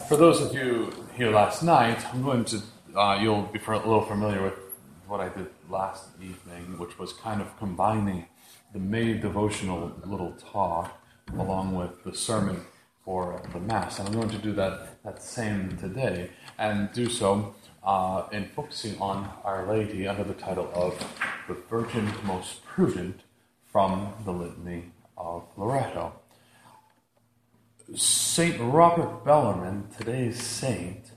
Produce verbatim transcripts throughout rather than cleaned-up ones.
For those of you here last night, I'm going to, uh, you'll be a little familiar with what I did last evening, which was kind of combining the May devotional little talk along with the sermon for the Mass. And I'm going to do that, that same today, and do so uh, in focusing on Our Lady under the title of The Virgin Most Prudent from the Litany of Loreto. Saint Robert Bellarmine, today's saint,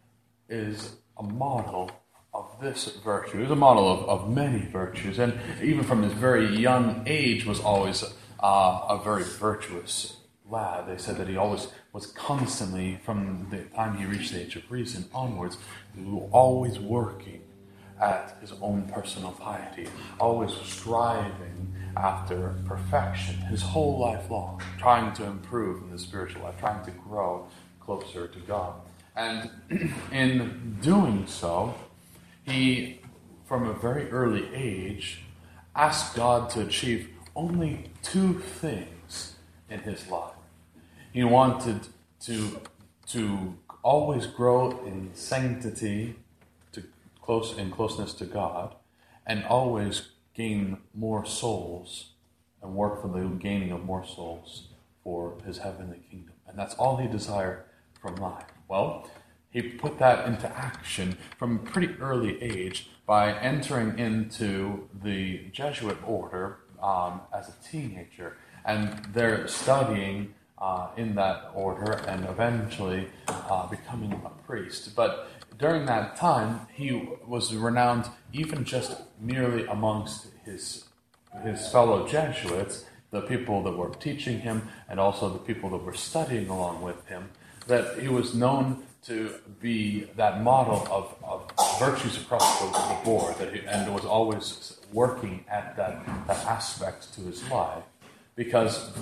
is a model of this virtue. He's a model of, of many virtues, and even from his very young age was always uh, a very virtuous lad. They said that he always was constantly, from the time he reached the age of reason onwards, always working at his own personal piety, always striving after perfection, his whole life long, trying to improve in the spiritual life, trying to grow closer to God. And in doing so, he, from a very early age, asked God to achieve only two things in his life. He wanted to, to always grow in sanctity, to close in closeness to God, and always gain more souls and work for the gaining of more souls for his heavenly kingdom. And that's all he desired from life. Well, he put that into action from a pretty early age by entering into the Jesuit order um, as a teenager, and they're studying uh, in that order and eventually uh, becoming a priest. But during that time, he was renowned even just merely amongst his his fellow Jesuits, the people that were teaching him, and also the people that were studying along with him, that he was known to be that model of, of virtues across the, the board, that he, and was always working at that, that aspect to his life because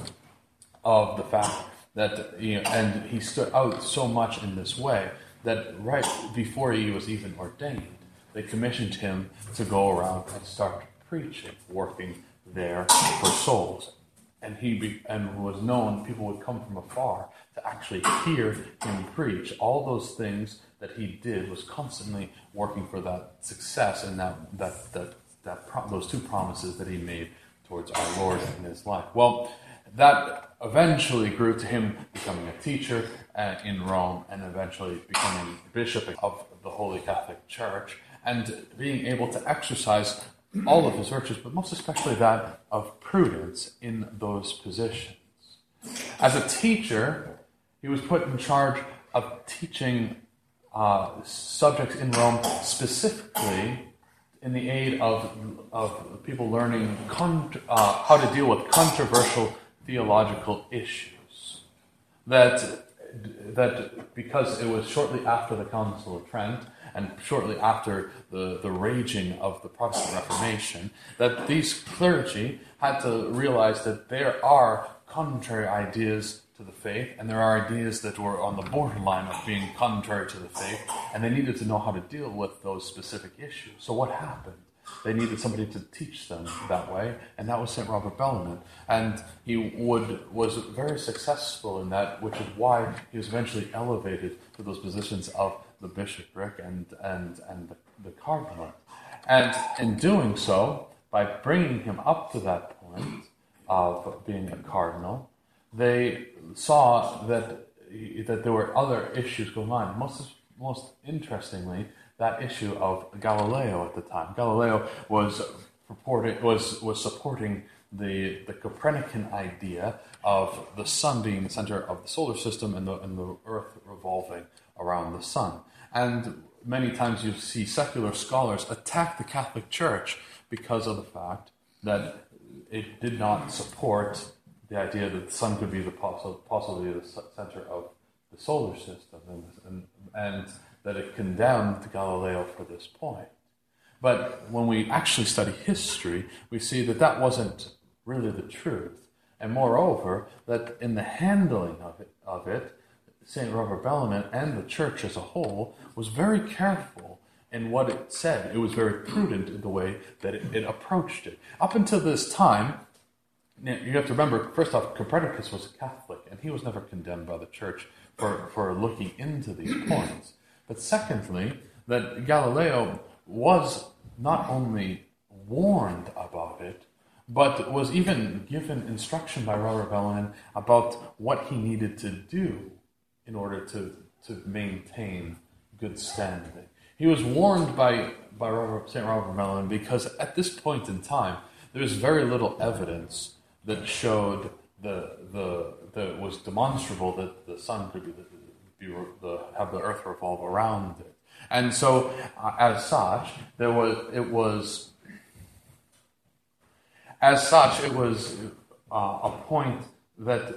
of the fact that, you know, and he stood out so much in this way that right before he was even ordained, they commissioned him to go around and start preaching, working there for souls. And he be, and was known, people would come from afar to actually hear him preach. All those things that he did was constantly working for that success and that that that, that pro- those two promises that he made towards our Lord in his life. Well, that eventually grew to him becoming a teacher uh, in Rome and eventually becoming bishop of the Holy Catholic Church and being able to exercise all of his virtues, but most especially that of prudence in those positions. As a teacher, he was put in charge of teaching uh, subjects in Rome specifically in the aid of, of people learning con- uh, how to deal with controversial theological issues. That that because it was shortly after the Council of Trent and shortly after the, the raging of the Protestant Reformation, that these clergy had to realize that there are contrary ideas to the faith, and there are ideas that were on the borderline of being contrary to the faith, and they needed to know how to deal with those specific issues. So what happened? They needed somebody to teach them that way, and that was Saint Robert Bellarmine. And he would was very successful in that, which is why he was eventually elevated to those positions of the bishopric and and and the, the cardinalate. And in doing so, by bringing him up to that point of being a cardinal, they saw that that there were other issues going on. Most most interestingly, that issue of Galileo at the time. Galileo was purporting, was was supporting the the Copernican idea of the sun being the center of the solar system and the and the Earth revolving around the sun. And many times you see secular scholars attack the Catholic Church because of the fact that it did not support the idea that the sun could be the possi- possibly the center of the solar system, and and, and that it condemned Galileo for this point. But when we actually study history, we see that that wasn't really the truth. And moreover, that in the handling of it, of it Saint Robert Bellarmine and the Church as a whole was very careful in what it said. It was very prudent in the way that it, it approached it. Up until this time, you have to remember, first off, Copernicus was a Catholic, and he was never condemned by the Church for, for looking into these points. But secondly, that Galileo was not only warned about it, but was even given instruction by Robert Bellarmine about what he needed to do in order to, to maintain good standing. He was warned by, by Robert, Saint Robert Bellarmine because at this point in time, there was very little evidence that showed the the that it was demonstrable that the sun could be, be the, have the earth revolve around it, and so uh, as such, there was it was as such it was uh, a point that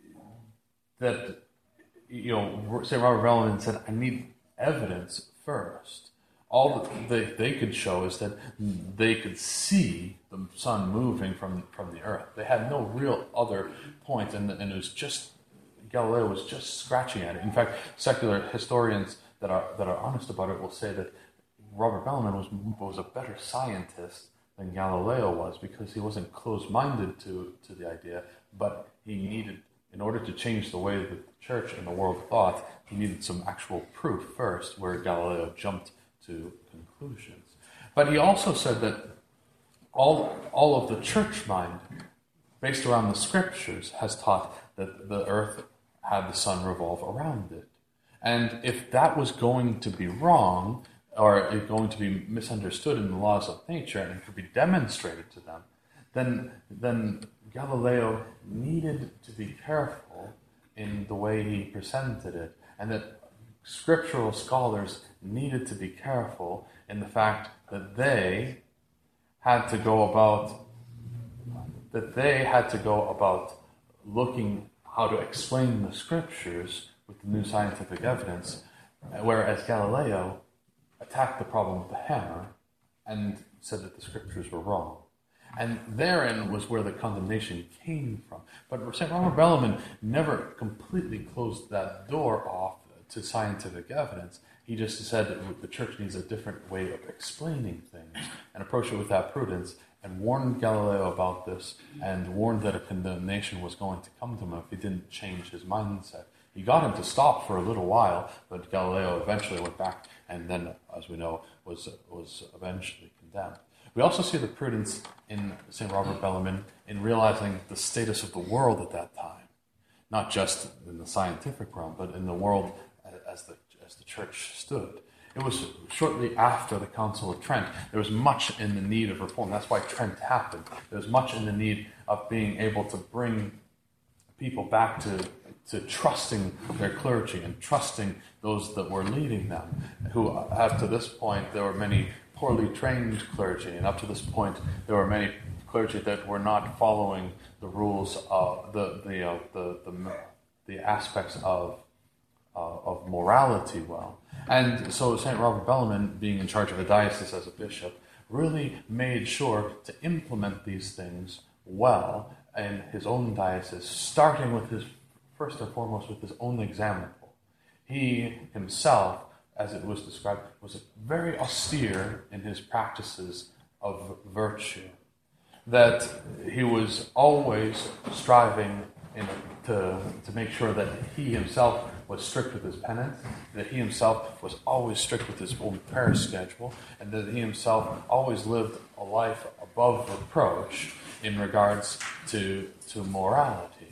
that you know Saint Robert Bellarmine said, I need evidence first. All that they, they could show is that they could see the sun moving from, from the earth. They had no real other point, and, and it was just, Galileo was just scratching at it. In fact, secular historians that are that are honest about it will say that Robert Bellarmine was, was a better scientist than Galileo was, because he wasn't closed-minded to, to the idea, but he needed, in order to change the way that the church and the world thought, he needed some actual proof first, where Galileo jumped to conclusions. But he also said that all all of the church mind, based around the scriptures, has taught that the earth had the sun revolve around it. And if that was going to be wrong, or it going to be misunderstood in the laws of nature, and it could be demonstrated to them, then then Galileo needed to be careful in the way he presented it, and that scriptural scholars needed to be careful in the fact that they had to go about that they had to go about looking how to explain the scriptures with the new scientific evidence, whereas Galileo attacked the problem with the hammer and said that the scriptures were wrong. And therein was where the condemnation came from. But Saint Robert Bellarmine never completely closed that door off to scientific evidence. He just said that the church needs a different way of explaining things and approach it with that prudence, and warned Galileo about this, and warned that a condemnation was going to come to him if he didn't change his mindset. He got him to stop for a little while, but Galileo eventually went back, and then, as we know, was was eventually condemned. We also see the prudence in Saint Robert Bellarmine in realizing the status of the world at that time, not just in the scientific realm, but in the world as the as the church stood. It was shortly after the Council of Trent. There was much in the need of reform. That's why Trent happened. There was much in the need of being able to bring people back to, to trusting their clergy and trusting those that were leading them, who up to this point, there were many poorly trained clergy, and up to this point, there were many clergy that were not following the rules of the the uh, the, the the aspects of uh, of morality well. And so Saint Robert Bellarmine, being in charge of a diocese as a bishop, really made sure to implement these things well in his own diocese, starting with his, first and foremost, with his own example. He himself, as it was described, was very austere in his practices of virtue, that he was always striving in, to, to make sure that he himself was strict with his penance, that he himself was always strict with his own prayer schedule, and that he himself always lived a life above reproach in regards to, to morality.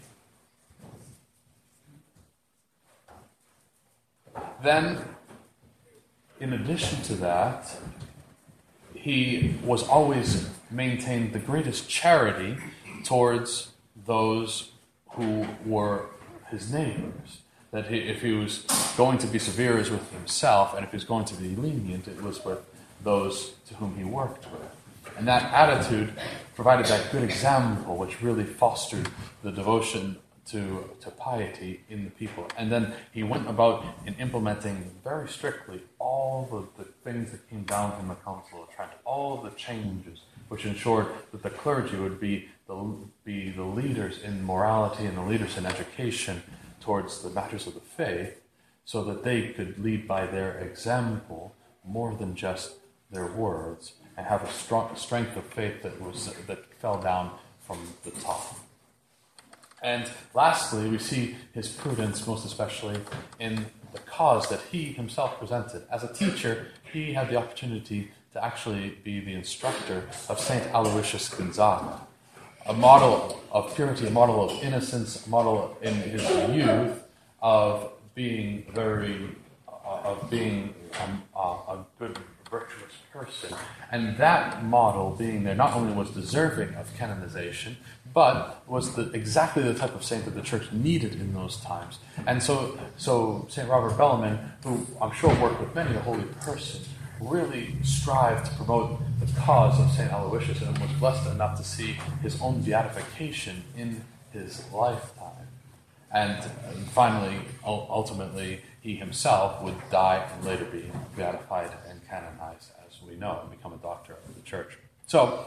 Then, in addition to that, he was always maintained the greatest charity towards those who were his neighbors. That he, if he was going to be severe, it was with himself, and if he was going to be lenient, it was with those to whom he worked with. And that attitude provided that good example, which really fostered the devotion to, to piety in the people. And then he went about in implementing very strictly all of the things that came down from the Council of Trent, all of the changes, which ensured that the clergy would be the, be the leaders in morality and the leaders in education towards the matters of the faith, so that they could lead by their example more than just their words, and have a strong strength of faith that was that fell down from the top. And lastly, we see his prudence most especially in the cause that he himself presented. As a teacher, he had the opportunity to actually be the instructor of Saint Aloysius Gonzaga, a model of purity, a model of innocence, a model in his youth of being very, uh, of being um, uh, a good, virtuous person. And that model being there not only was deserving of canonization, but was the, exactly the type of saint that the church needed in those times. And so, so Saint Robert Bellarmine, who I'm sure worked with many a holy person, really strived to promote the cause of Saint Aloysius and was blessed enough to see his own beatification in his lifetime. And finally, ultimately, he himself would die and later be beatified and canonized, as we know, and become a doctor of the church. So,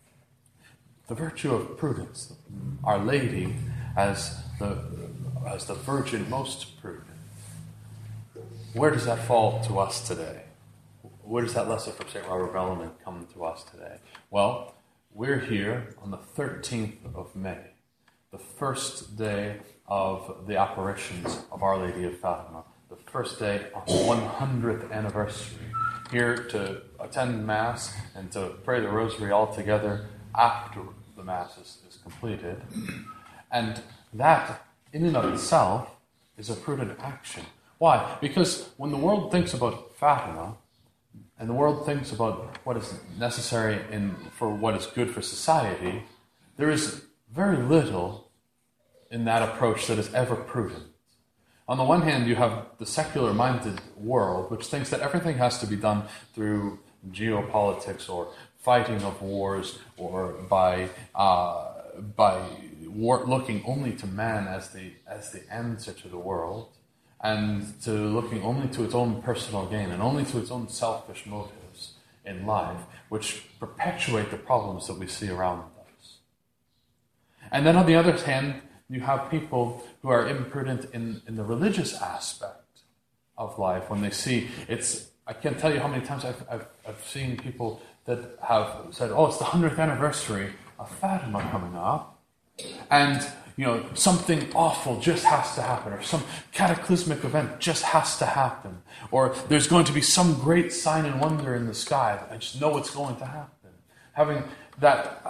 the virtue of prudence, Our Lady as the, as the Virgin most prudent, where does that fall to us today? Where does that lesson from Saint Robert Bellarmine come to us today? Well, we're here on the thirteenth of May, the first day of the apparitions of Our Lady of Fatima, the first day of the one hundredth anniversary, here to attend Mass and to pray the Rosary all together after the Mass is, is completed. And that, in and of itself, is a prudent action. Why? Because when the world thinks about Fatima, and the world thinks about what is necessary in, for what is good for society, there is very little in that approach that is ever prudent. On the one hand, you have the secular-minded world, which thinks that everything has to be done through geopolitics or fighting of wars or by uh, by war, looking only to man as the as the answer to the world, and to looking only to its own personal gain and only to its own selfish motives in life, which perpetuate the problems that we see around us. And then on the other hand, you have people who are imprudent in, in the religious aspect of life when they see it's, I can't tell you how many times I've, I've, I've seen people that have said, oh, it's the hundredth anniversary of Fatima coming up, and you know, something awful just has to happen, or some cataclysmic event just has to happen, or there's going to be some great sign and wonder in the sky. I just know it's going to happen. Having that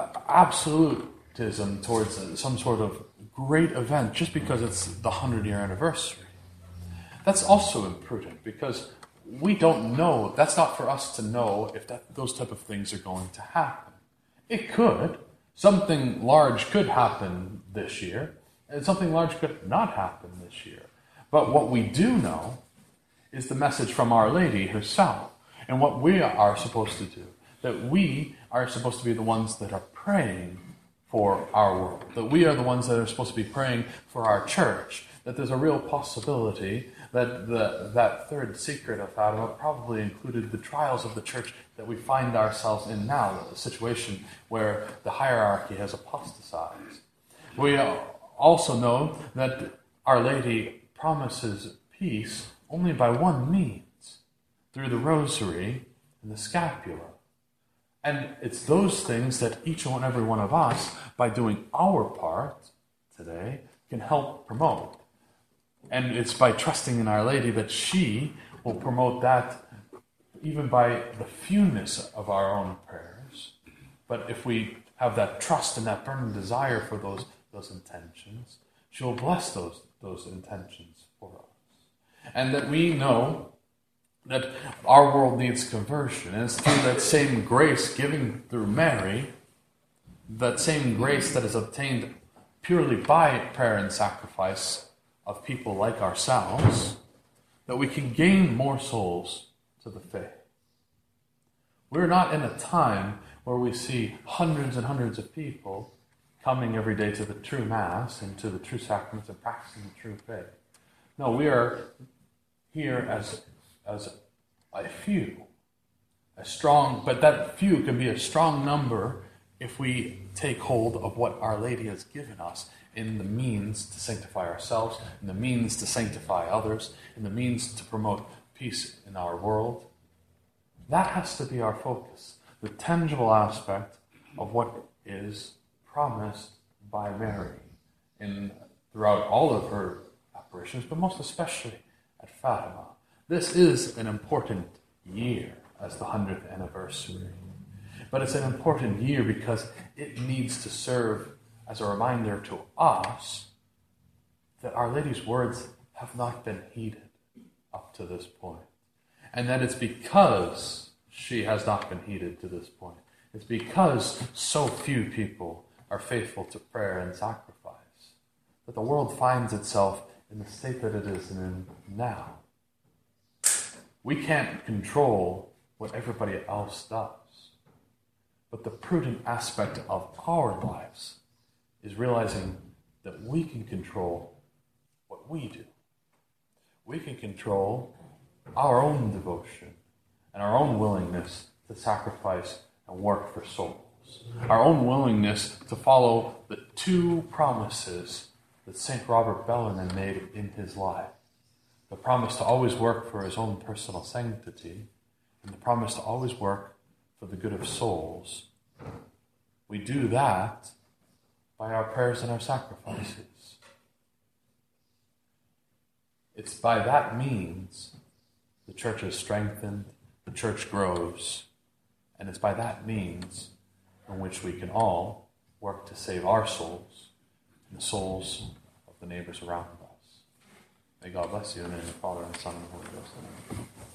absolutism towards some sort of great event just because it's the hundred-year anniversary. That's also imprudent, because we don't know, that's not for us to know if that, those type of things are going to happen. It could. Something large could happen this year, and something large could not happen this year. But what we do know is the message from Our Lady herself, and what we are supposed to do. That we are supposed to be the ones that are praying for our world. That we are the ones that are supposed to be praying for our church. That there's a real possibility that the, that third secret of Fatima probably included the trials of the church that we find ourselves in now, a situation where the hierarchy has apostatized. We also know that Our Lady promises peace only by one means, through the Rosary and the Scapula. And it's those things that each and every one of us, by doing our part today, can help promote. And it's by trusting in Our Lady that she will promote that even by the fewness of our own prayers. But if we have that trust and that burning desire for those, those intentions, she will bless those, those intentions for us. And that we know that our world needs conversion. And it's through that same grace given through Mary, that same grace that is obtained purely by prayer and sacrifice of people like ourselves, that we can gain more souls to the faith. We're not in a time where we see hundreds and hundreds of people coming every day to the true Mass and to the true sacraments and practicing the true faith. No, we are here as, as a few, a strong, but that few can be a strong number if we take hold of what Our Lady has given us in the means to sanctify ourselves, in the means to sanctify others, in the means to promote peace in our world. That has to be our focus, the tangible aspect of what is promised by Mary in throughout all of her apparitions, but most especially at Fatima. This is an important year as the hundredth anniversary. But it's an important year because it needs to serve as a reminder to us that Our Lady's words have not been heeded up to this point. And that it's because she has not been heeded to this point. It's because so few people are faithful to prayer and sacrifice that the world finds itself in the state that it is in now. We can't control what everybody else does. But the prudent aspect of our lives is realizing that we can control what we do. We can control our own devotion and our own willingness to sacrifice and work for souls. Our own willingness to follow the two promises that Saint Robert Bellarmine made in his life. The promise to always work for his own personal sanctity and the promise to always work for the good of souls. We do that by our prayers and our sacrifices. It's by that means the church is strengthened, the church grows, and it's by that means in which we can all work to save our souls and the souls of the neighbors around us. May God bless you in the name of the Father, and the Son, and the Holy Ghost. Amen.